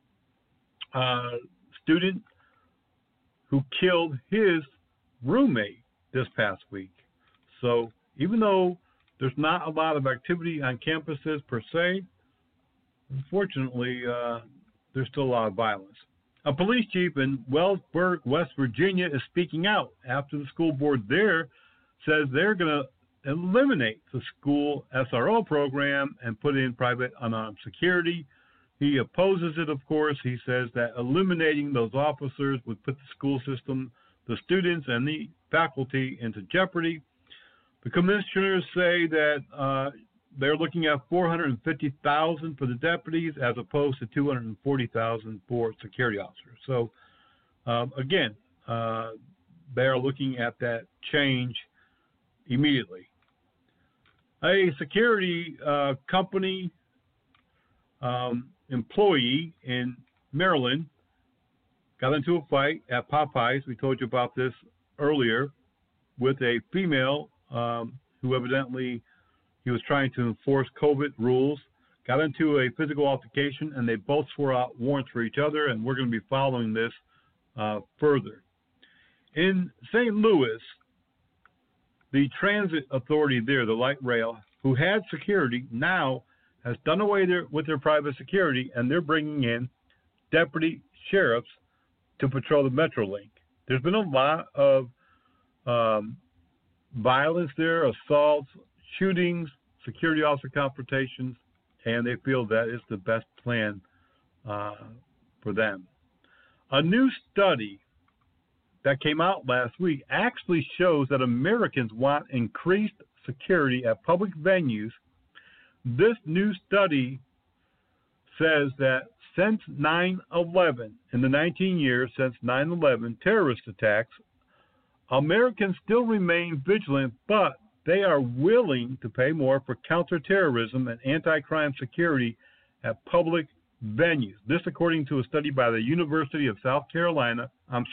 student who killed his roommate this past week. So even though there's not a lot of activity on campuses per se, unfortunately, there's still a lot of violence. A police chief in Wellsburg, West Virginia, is speaking out after the school board there says they're going to eliminate the school SRO program and put in private unarmed security. He opposes it, of course. He says that eliminating those officers would put the school system, the students, and the faculty into jeopardy. The commissioners say that they're looking at $450,000 for the deputies as opposed to $240,000 for security officers. So, again, they're looking at that change immediately. A security company employee in Maryland got into a fight at Popeyes. We told you about this earlier with a female who evidently he was trying to enforce COVID rules, got into a physical altercation, and they both swore out warrants for each other, and we're going to be following this further. In St. Louis, the transit authority there, the light rail, who had security, now has done away with their private security, and they're bringing in deputy sheriffs to patrol the Metrolink. There's been a lot of violence there, assaults, shootings, security officer confrontations, and they feel that is the best plan for them. A new study that came out last week actually shows that Americans want increased security at public venues. This new study says that since 9/11, in the 19 years since 9/11 terrorist attacks, Americans still remain vigilant, but they are willing to pay more for counterterrorism and anti-crime security at public venues. This, according to a study by the University of South California,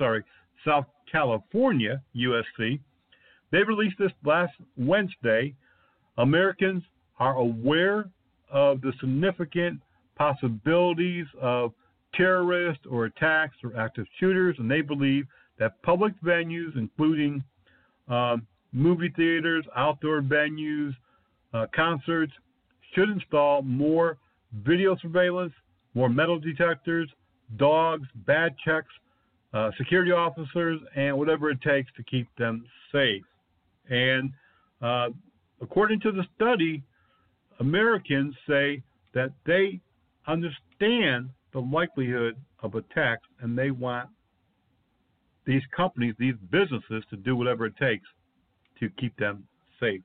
USC. They released this last Wednesday. Americans are aware of the significant possibilities of terrorists or attacks or active shooters, and they believe that public venues, including movie theaters, outdoor venues, concerts, should install more video surveillance, more metal detectors, dogs, badge checks, security officers, and whatever it takes to keep them safe. And according to the study, Americans say that they understand the likelihood of attacks, and they want these companies, these businesses, to do whatever it takes to keep them safe.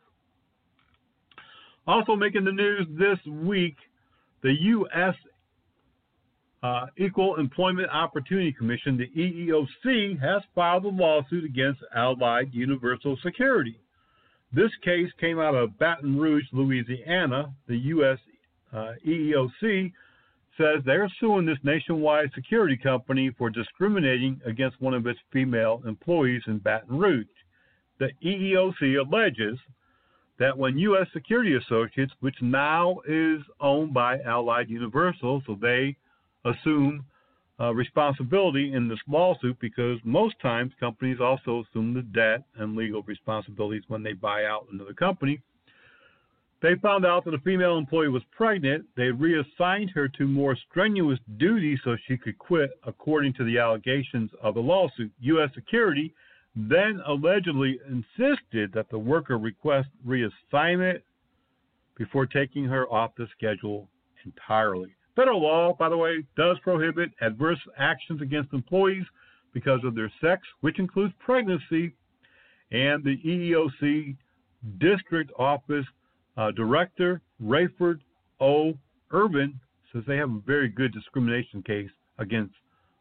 Also making the news this week, the U.S. Equal Employment Opportunity Commission, the EEOC, has filed a lawsuit against Allied Universal Security. This case came out of Baton Rouge, Louisiana. The U.S. EEOC says they're suing this nationwide security company for discriminating against one of its female employees in Baton Rouge. The EEOC alleges that when U.S. Security Associates, which now is owned by Allied Universal, so they assume responsibility in this lawsuit, because most times companies also assume the debt and legal responsibilities when they buy out another company. They found out that a female employee was pregnant. They reassigned her to more strenuous duties so she could quit, according to the allegations of the lawsuit. U.S. Security then allegedly insisted that the worker request reassignment before taking her off the schedule entirely. Federal law, by the way, does prohibit adverse actions against employees because of their sex, which includes pregnancy, and the EEOC District Office Director Rayford O. Irvin says they have a very good discrimination case against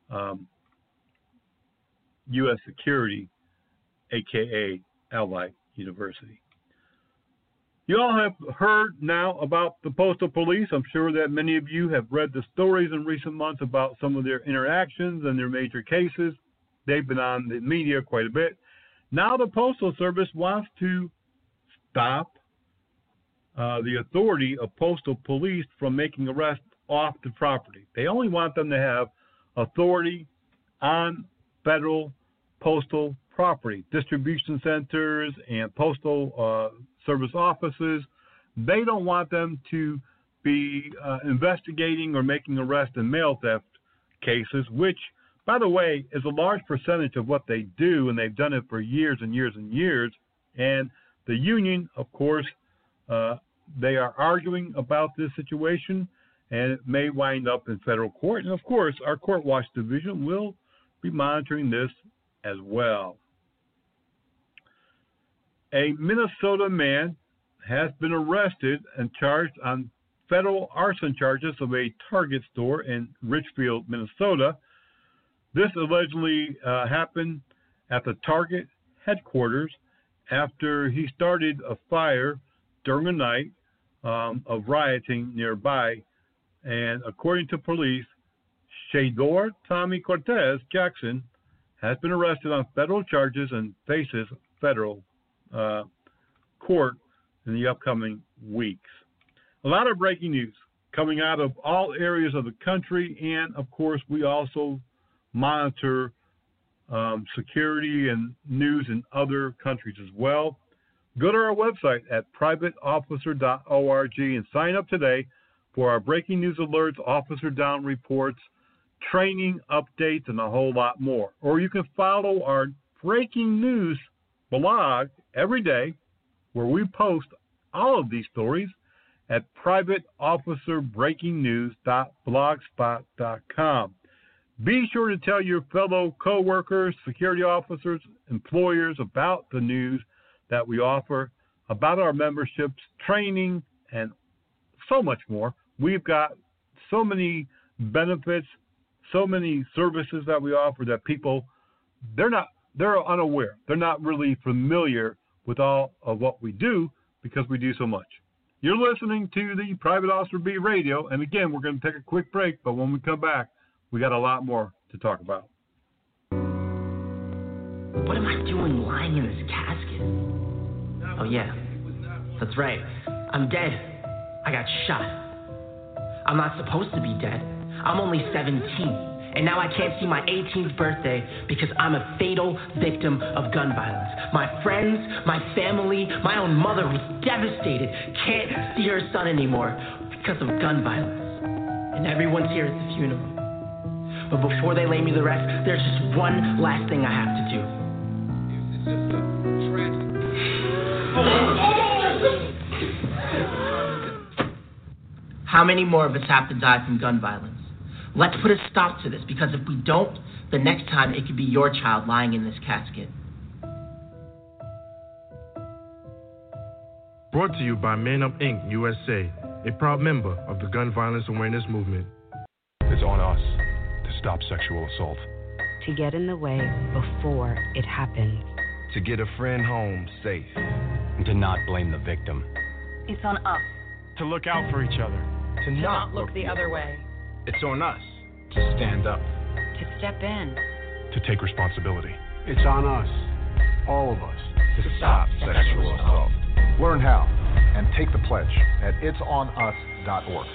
U.S. Security, a.k.a. Allied University. You all have heard now about the Postal Police. I'm sure that many of you have read the stories in recent months about some of their interactions and their major cases. They've been on the media quite a bit. Now the Postal Service wants to stop the authority of Postal Police from making arrests off the property. They only want them to have authority on federal postal property, distribution centers and postal service offices. They don't want them to be investigating or making arrests in mail theft cases, which, by the way, is a large percentage of what they do, and they've done it for years and years and years. And the union, of course, they are arguing about this situation, and it may wind up in federal court. And, of course, our Court Watch Division will be monitoring this as well. A Minnesota man has been arrested and charged on federal arson charges of a Target store in Richfield, Minnesota. This allegedly happened at the Target headquarters after he started a fire during a night of rioting nearby. And according to police, Shador Tommy Cortez Jackson has been arrested on federal charges and faces federal court in the upcoming weeks. A lot of breaking news coming out of all areas of the country, and of course we also monitor security and news in other countries as well. Go to our website at privateofficer.org and sign up today for our breaking news alerts, officer down reports, training updates, and a whole lot more. Or you can follow our breaking news blog every day where we post all of these stories at privateofficerbreakingnews.blogspot.com. Be sure to tell your fellow co-workers, security officers, employers about the news that we offer, about our memberships, training, and so much more. We've got so many benefits, so many services that we offer that people, they're unaware. They're not really familiar with all of what we do because we do so much. You're listening to the Private Officer Beat Radio, and again, we're going to take a quick break, but when we come back, we got a lot more to talk about. What am I doing lying in this casket? Oh yeah, that's right. I'm dead. I got shot. I'm not supposed to be dead. I'm only 17, and now I can't see my 18th birthday because I'm a fatal victim of gun violence. My friends, my family, my own mother was devastated. Can't see her son anymore because of gun violence. And everyone's here at the funeral. But before they lay me to rest, there's just one last thing I have to do. How many more of us have to die from gun violence? Let's put a stop to this, because if we don't, the next time it could be your child lying in this casket. Brought to you by Man Up Inc. USA, a proud member of the Gun Violence Awareness Movement. It's on us to stop sexual assault. To get in the way before it happens. To get a friend home safe. And to not blame the victim. It's on us. To look out for each other. To not look the other way. It's on us to stand up. To step in. To take responsibility. It's on us, all of us, to stop sexual assault. Learn how and take the pledge at itsonus.org.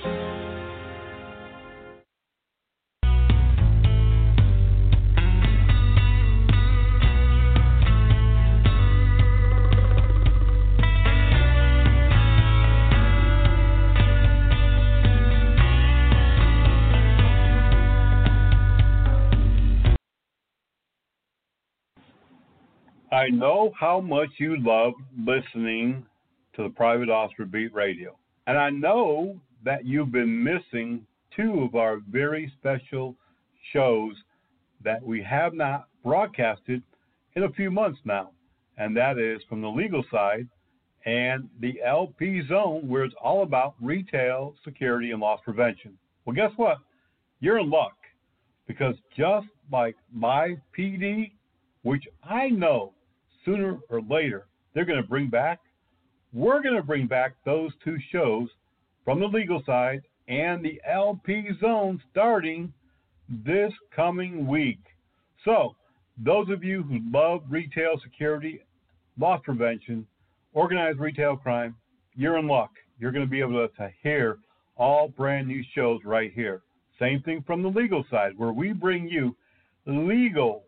I know how much you love listening to the Private Officer Beat Radio. And I know that you've been missing two of our very special shows that we have not broadcasted in a few months now. And that is From the Legal Side and the LP Zone, where it's all about retail security and loss prevention. Well, guess what? You're in luck, because just like my PD, which I know sooner or later they're going to bring back, we're going to bring back those two shows, From the Legal Side and the LP Zone, starting this coming week. So those of you who love retail security, loss prevention, organized retail crime, you're in luck. You're going to be able to hear all brand new shows right here. Same thing From the Legal Side, where we bring you legal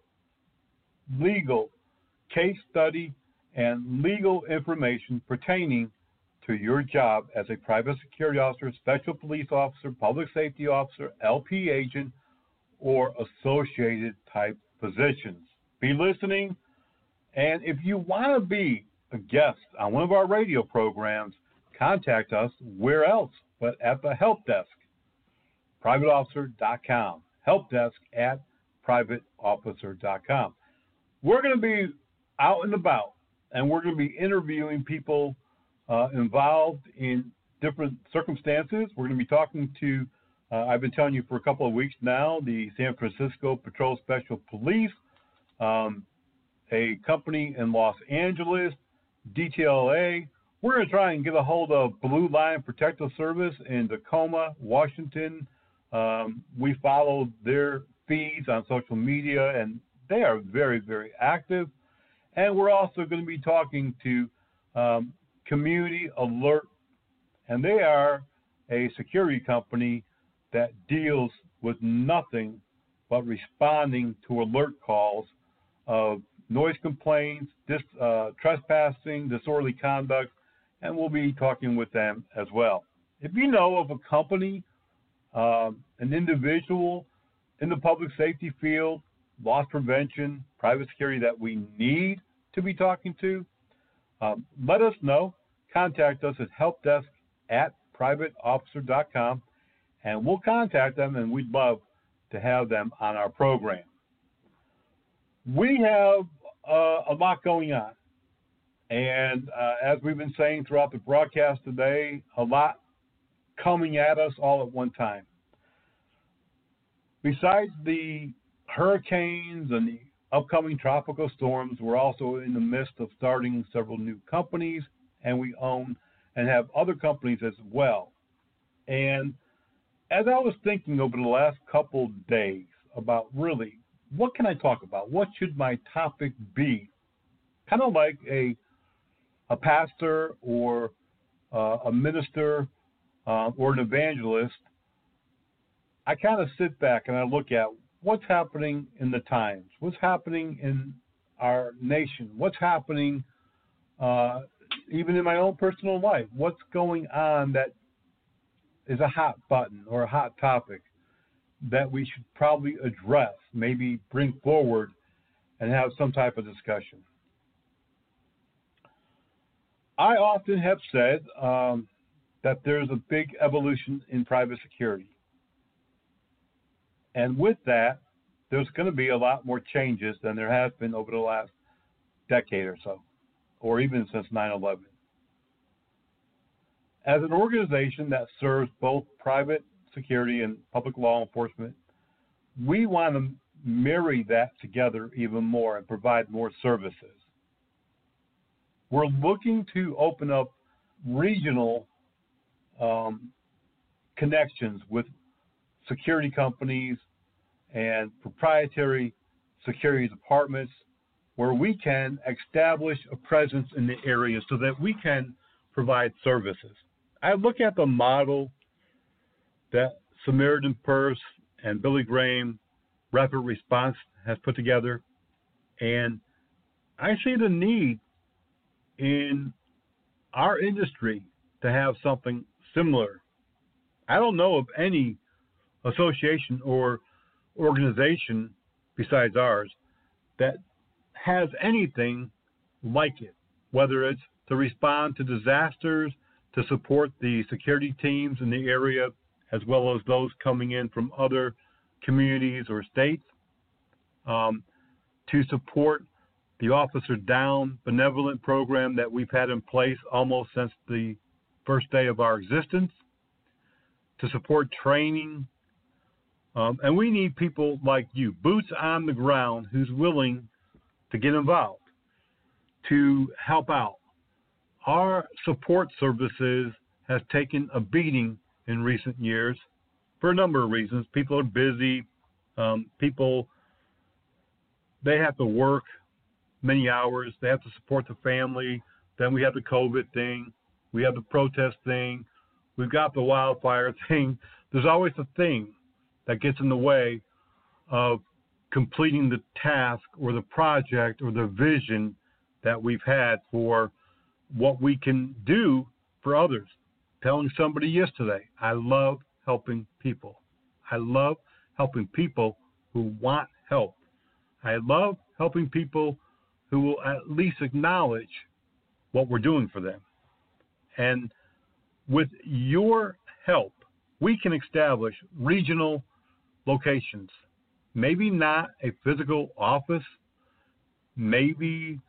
case study and legal information pertaining to your job as a private security officer, special police officer, public safety officer, LP agent, or associated type positions. Be listening, and if you want to be a guest on one of our radio programs, contact us. Where else but at the help desk, privateofficer.com, help desk at privateofficer.com. We're going to be out and about, and we're going to be interviewing people involved in different circumstances. We're going to be talking to, I've been telling you for a couple of weeks now, the San Francisco Patrol Special Police, a company in Los Angeles, DTLA. We're going to try and get a hold of Blue Line Protective Service in Tacoma, Washington. We follow their feeds on social media, and they are very, very active. And we're also going to be talking to Community Alert, and they are a security company that deals with nothing but responding to alert calls of noise complaints, trespassing, disorderly conduct, and we'll be talking with them as well. If you know of a company, an individual in the public safety field, loss prevention, private security that we need to be talking to, let us know. Contact us at helpdesk@privateofficer.com, and we'll contact them, and we'd love to have them on our program. We have a lot going on, and as we've been saying throughout the broadcast today, a lot coming at us all at one time. Besides the hurricanes and the upcoming tropical storms, we're also in the midst of starting several new companies, and we own and have other companies as well. And as I was thinking over the last couple days about really what can I talk about, what should my topic be, kind of like a pastor or a minister or an evangelist, I kind of sit back and I look at what's happening in the times, what's happening in our nation, what's happening even in my own personal life, what's going on that is a hot button or a hot topic that we should probably address, maybe bring forward and have some type of discussion. I often have said that there's a big evolution in private security. And with that, there's going to be a lot more changes than there has been over the last decade or so, or even since 9/11. As an organization that serves both private security and public law enforcement, we want to marry that together even more and provide more services. We're looking to open up regional connections with security companies and proprietary security departments where we can establish a presence in the area so that we can provide services. I look at the model that Samaritan Purse and Billy Graham Rapid Response has put together, and I see the need in our industry to have something similar. I don't know of any association or organization besides ours that has anything like it, whether it's to respond to disasters, to support the security teams in the area, as well as those coming in from other communities or states, to support the Officer Down benevolent program that we've had in place almost since the first day of our existence, to support training. And we need people like you, boots on the ground, who's willing to get involved, to help out. Our support services has taken a beating in recent years for a number of reasons. People are busy. People, they have to work many hours. They have to support the family. Then we have the COVID thing. We have the protest thing. We've got the wildfire thing. There's always a thing that gets in the way of completing the task or the project or the vision that we've had for what we can do for others. Telling somebody yesterday, I love helping people. I love helping people who want help. I love helping people who will at least acknowledge what we're doing for them. And with your help, we can establish regional locations. Maybe not a physical office, maybe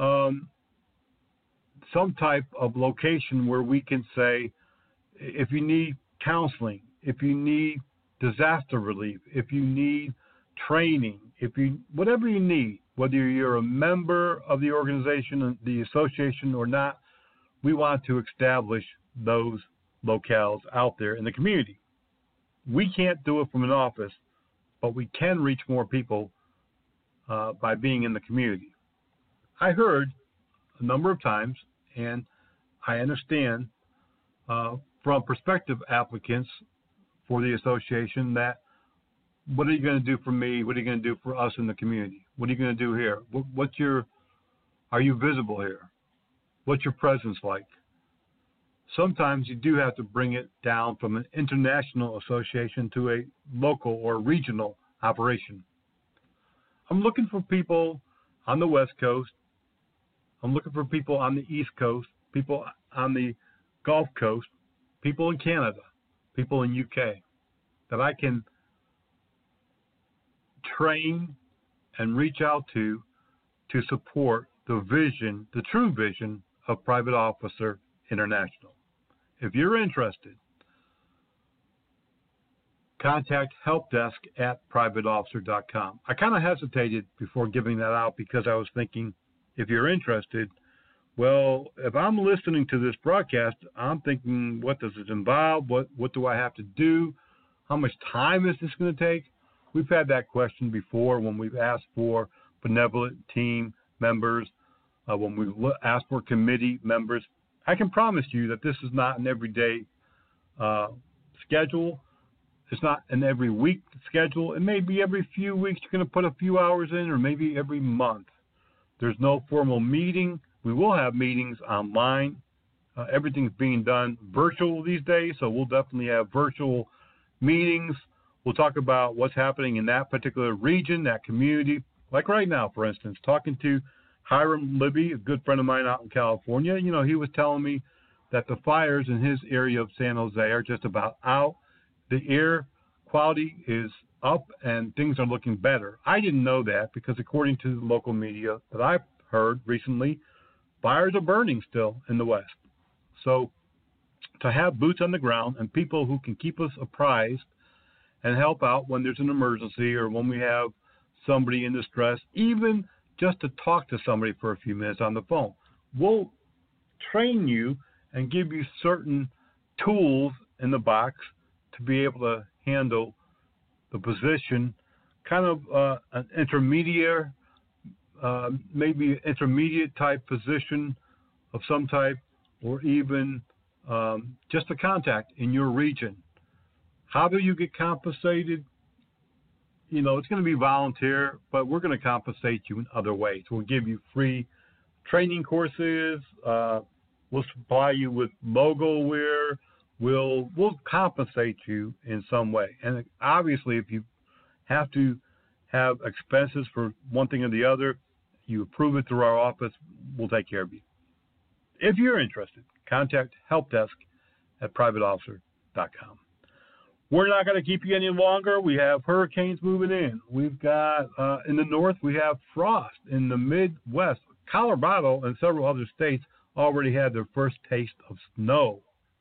some type of location where we can say, if you need counseling, if you need disaster relief, if you need training, whatever you need, whether you're a member of the organization, the association or not, we want to establish those locales out there in the community. We can't do it from an office, but we can reach more people by being in the community. I heard a number of times, and I understand from prospective applicants for the association that what are you going to do for me? What are you going to do for us in the community? What are you going to do here? Are you visible here? What's your presence like? Sometimes you do have to bring it down from an international association to a local or regional operation. I'm looking for people on the West Coast. I'm looking for people on the East Coast, people on the Gulf Coast, people in Canada, people in UK that I can train and reach out to support the vision, the true vision of Private Officer International. If you're interested, contact helpdesk@privateofficer.com. I kind of hesitated before giving that out because I was thinking, if you're interested, well, if I'm listening to this broadcast, I'm thinking, what does it involve? What do I have to do? How much time is this going to take? We've had that question before when we've asked for benevolent team members, when we've asked for committee members. I can promise you that this is not an everyday schedule. It's not an every week schedule. It may be every few weeks you're going to put a few hours in, or maybe every month. There's no formal meeting. We will have meetings online. Everything's being done virtual these days, so we'll definitely have virtual meetings. We'll talk about what's happening in that particular region, that community. Like right now, for instance, talking to Hiram Libby, a good friend of mine out in California. You know, he was telling me that the fires in his area of San Jose are just about out. The air quality is up and things are looking better. I didn't know that because according to the local media that I've heard recently, fires are burning still in the West. So to have boots on the ground and people who can keep us apprised and help out when there's an emergency or when we have somebody in distress, even just to talk to somebody for a few minutes on the phone. We'll train you and give you certain tools in the box to be able to handle the position, kind of an intermediate, maybe intermediate type position of some type, or even just a contact in your region. How do you get compensated? You know, it's going to be volunteer, but we're going to compensate you in other ways. We'll give you free training courses. We'll supply you with logo wear. We'll compensate you in some way. And obviously, if you have to have expenses for one thing or the other, you approve it through our office, we'll take care of you. If you're interested, contact helpdesk@privateofficer.com. We're not going to keep you any longer. We have hurricanes moving in. We've got, in the north, we have frost. In the Midwest, Colorado and several other states already had their first taste of snow.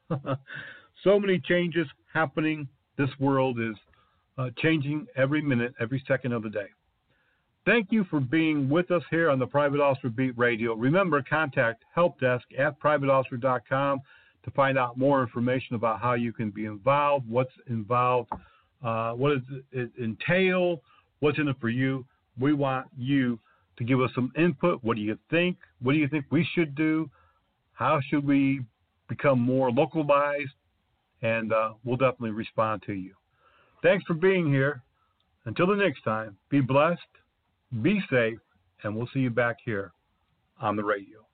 So many changes happening. This world is changing every minute, every second of the day. Thank you for being with us here on the Private Officer Beat Radio. Remember, contact helpdesk@privateofficer.com to find out more information about how you can be involved, what's involved, what does it entail, what's in it for you. We want you to give us some input. What do you think? What do you think we should do? How should we become more localized? And we'll definitely respond to you. Thanks for being here. Until the next time, be blessed, be safe, and we'll see you back here on the radio.